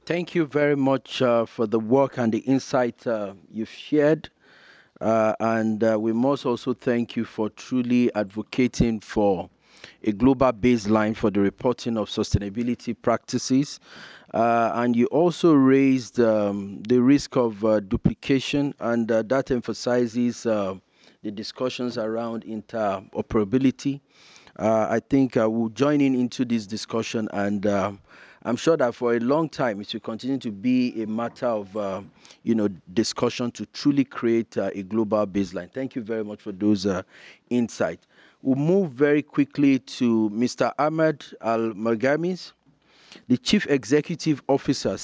Thank you very much for the work and the insight you've shared. And we must also thank you for truly advocating for a global baseline for the reporting of sustainability practices. And you also raised the risk of duplication, and that emphasizes the discussions around interoperability. I think we'll join in into this discussion, and I'm sure that for a long time it will continue to be a matter of discussion to truly create a global baseline. Thank you very much for those insights. We'll move very quickly to Mr. Ahmed Al Margamis, the Chief Executive Officer,